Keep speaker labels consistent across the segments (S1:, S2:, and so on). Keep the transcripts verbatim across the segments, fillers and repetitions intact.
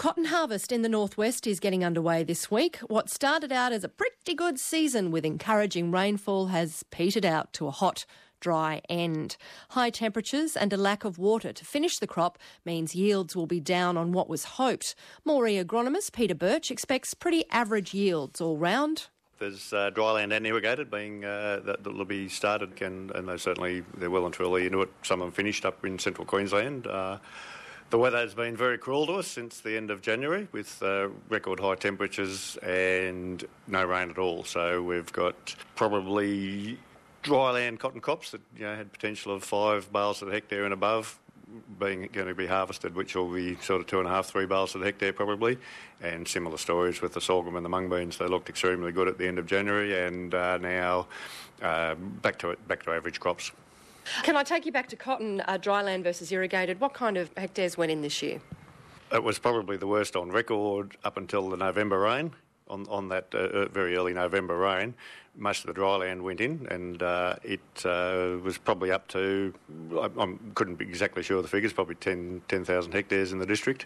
S1: cotton harvest in the northwest is getting underway this week. What started out as a pretty good season with encouraging rainfall has petered out to a hot, dry end. High temperatures and a lack of water to finish the crop means yields will be down on what was hoped. Moree agronomist Peter Birch expects pretty average yields all round.
S2: There's uh, dryland and irrigated being uh, that will be started, and, and they certainly they're well and truly into it. Some of them finished up in central Queensland. Uh, the weather has been very cruel to us since the end of January, with uh, record high temperatures and no rain at all. So we've got probably dryland cotton crops that you know had potential of five bales a hectare and above being going to be harvested, which will be sort of two and a half, three bales a hectare probably, and similar stories with the sorghum and the mung beans. They looked extremely good at the end of January, and uh, now uh, back to it, back to average crops.
S1: Can I take you back to cotton, uh, dryland versus irrigated? What kind of hectares went in this year?
S2: It was probably the worst on record up until the November rain. On, on that uh, very early November rain, most of the dryland went in, and uh, it uh, was probably up to, I, I couldn't be exactly sure of the figures, probably ten thousand hectares in the district.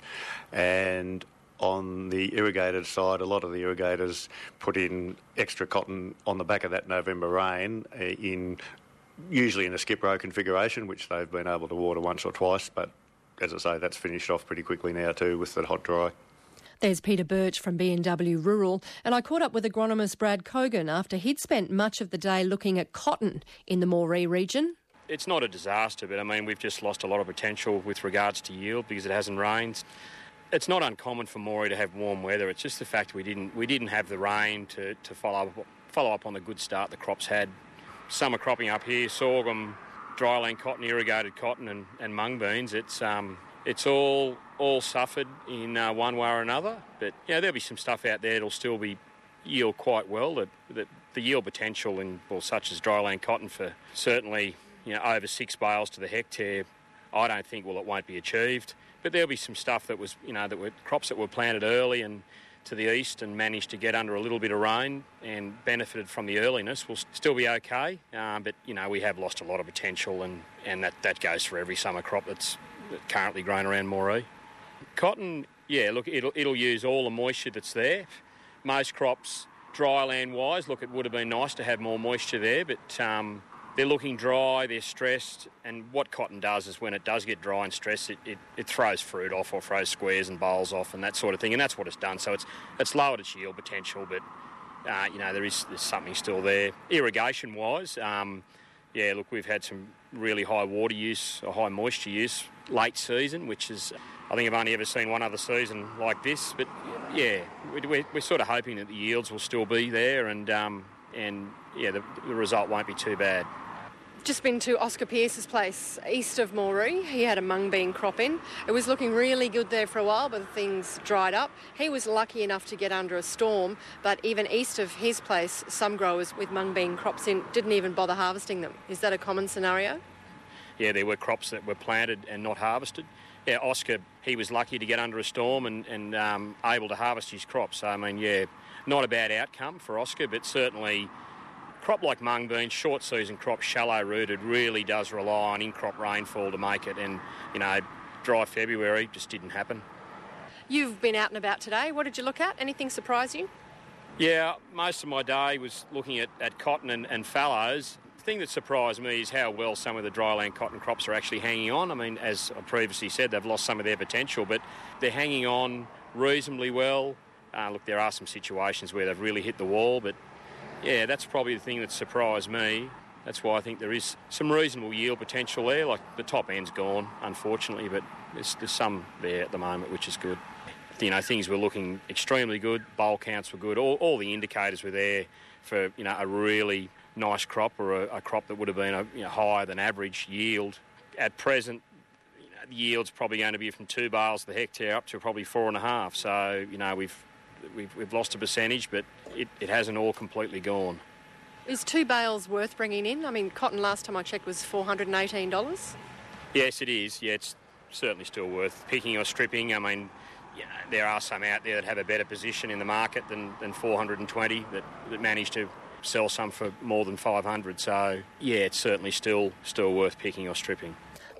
S2: And on the irrigated side, a lot of the irrigators put in extra cotton on the back of that November rain, uh, in usually in a skip row configuration, which they've been able to water once or twice. But as I say, that's finished off pretty quickly now too with the hot dry.
S1: There's Peter Birch from B and W Rural, and I caught up with agronomist Brad Cogan after he'd spent much of the day looking at cotton in the Moree region.
S3: It's not a disaster, but I mean, we've just lost a lot of potential with regards to yield because it hasn't rained. It's not uncommon for Moree to have warm weather. It's just the fact we didn't we didn't have the rain to, to follow up, follow up on the good start the crops had. Summer cropping up here, sorghum, dryland cotton, irrigated cotton and, and mung beans. It's um it's all all suffered in uh, one way or another. But you know, there'll be some stuff out there that'll still be yield quite well. That, that the yield potential in well, such as dryland cotton for certainly you know over six bales to the hectare, I don't think well it won't be achieved. But there'll be some stuff that was you know that were crops that were planted early and to the east and managed to get under a little bit of rain and benefited from the earliness will still be okay. Um, but you know we have lost a lot of potential, and, and that, that goes for every summer crop that's currently grown around Moree. Cotton, yeah, look, it'll it'll use all the moisture that's there. Most crops, dryland-wise, look, it would have been nice to have more moisture there, but um, they're looking dry, they're stressed, and what cotton does is when it does get dry and stressed, it, it, it throws fruit off or throws squares and bowls off and that sort of thing, and that's what it's done. So it's it's lowered its yield potential, but, uh, you know, there is there's something still there. Irrigation-wise, um, yeah, look, we've had some really high water use, or high moisture use late season, which is, I think I've only ever seen one other season like this. But yeah, we're, we're sort of hoping that the yields will still be there, and um, and yeah, the, the result won't be too bad.
S1: Just been to Oscar Pearce's place east of Moree. He had a mung bean crop in. It was looking really good there for a while, but things dried up. He was lucky enough to get under a storm, but even east of his place, some growers with mung bean crops in didn't even bother harvesting them. Is that a common scenario?
S3: Yeah, there were crops that were planted and not harvested. Yeah, Oscar, he was lucky to get under a storm and, and um, able to harvest his crops. So, I mean, yeah, not a bad outcome for Oscar, but certainly crop like mung beans, short season crop, shallow rooted, really does rely on in-crop rainfall to make it, and, you know, dry February just didn't happen.
S1: You've been out and about today. What did you look at? Anything surprise you?
S3: Yeah, most of my day was looking at, at cotton and, and fallows. The thing that surprised me is how well some of the dryland cotton crops are actually hanging on. I mean, as I previously said, they've lost some of their potential, but they're hanging on reasonably well. Uh, look, there are some situations where they've really hit the wall, but yeah, that's probably the thing that surprised me. That's why I think there is some reasonable yield potential there. Like, the top end's gone, unfortunately, but there's, there's some there at the moment, which is good. You know, things were looking extremely good. Bowl counts were good. All, all the indicators were there for, you know, a really nice crop, or a, a crop that would have been a you know, higher than average yield. At present, you know, the yield's probably going to be from two bales to the hectare up to probably four and a half. So, you know, we've we've, we've lost a percentage, but it, it hasn't all completely gone.
S1: Is two bales worth bringing in? I mean, cotton last time I checked was four hundred eighteen dollars.
S3: Yes, it is. Yeah, it's certainly still worth picking or stripping. I mean, you know, there are some out there that have a better position in the market than, than four hundred twenty that, that manage to sell some for more than five hundred. So, yeah, it's certainly still still worth picking or stripping.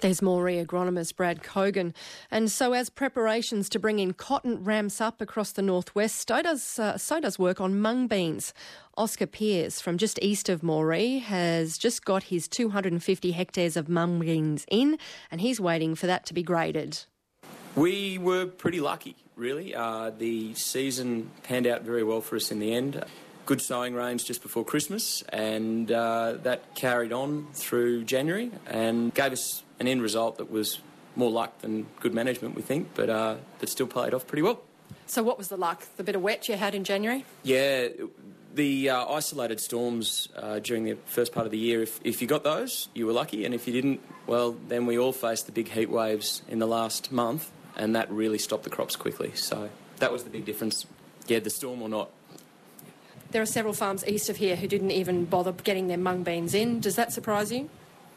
S1: There's Moree agronomist Brad Cogan. And so as preparations to bring in cotton ramps up across the northwest, so does, uh, so does work on mung beans. Oscar Pearce from just east of Moree has just got his two hundred fifty hectares of mung beans in, and he's waiting for that to be graded.
S4: We were pretty lucky, really. Uh, the season panned out very well for us in the end. Good sowing rains just before Christmas, and uh, that carried on through January and gave us an end result that was more luck than good management, we think, but uh, that still played off pretty well.
S1: So what was the luck? The bit of wet you had in January?
S4: Yeah, the uh, isolated storms uh, during the first part of the year, if, if you got those, you were lucky, and if you didn't, well, then we all faced the big heat waves in the last month, and that really stopped the crops quickly. So that was the big difference. Yeah, the storm or not.
S1: There are several farms east of here who didn't even bother getting their mung beans in. Does that surprise you?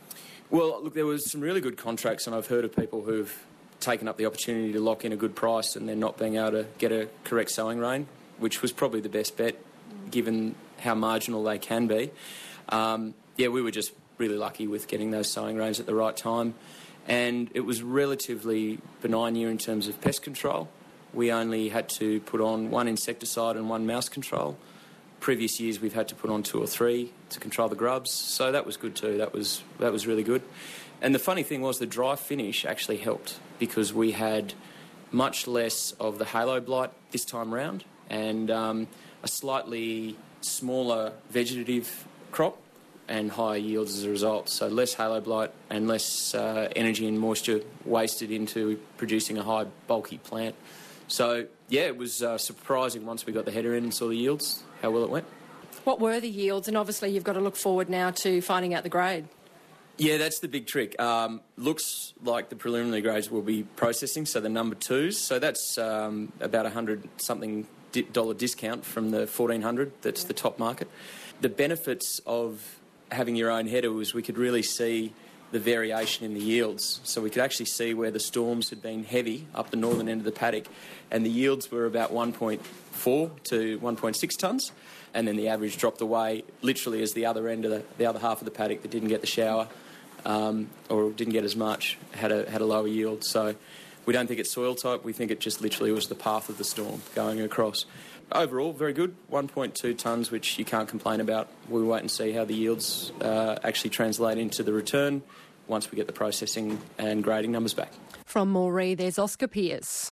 S4: Well, look, there was some really good contracts, and I've heard of people who've taken up the opportunity to lock in a good price and then not being able to get a correct sowing rain, which was probably the best bet, given how marginal they can be. Um, yeah, we were just really lucky with getting those sowing rains at the right time, and it was relatively benign year in terms of pest control. We only had to put on one insecticide and one mouse control. Previous years we've had to put on two or three to control the grubs, so that was good too. That was that was really good. And the funny thing was the dry finish actually helped because we had much less of the halo blight this time round and um, a slightly smaller vegetative crop and higher yields as a result. So less halo blight and less uh, energy and moisture wasted into producing a high bulky plant. So yeah, it was uh, surprising once we got the header in and saw the yields, how well it went.
S1: What were the yields? And obviously you've got to look forward now to finding out the grade.
S4: Yeah, that's the big trick. Um, looks like the preliminary grades will be processing, so the number twos. So that's um, about a hundred something di- dollar discount from the fourteen hundred. That's the top market. The benefits of having your own header was we could really see the variation in the yields. So we could actually see where the storms had been heavy up the northern end of the paddock, and the yields were about one point four to one point six tonnes, and then the average dropped away literally as the other end of the, the other half of the paddock that didn't get the shower um, or didn't get as much had a had a lower yield. So we don't think it's soil type, we think it just literally was the path of the storm going across. Overall, very good, one point two tonnes, which you can't complain about. We'll wait and see how the yields uh, actually translate into the return once we get the processing and grading numbers back.
S1: From Moree, there's Oscar Pearce.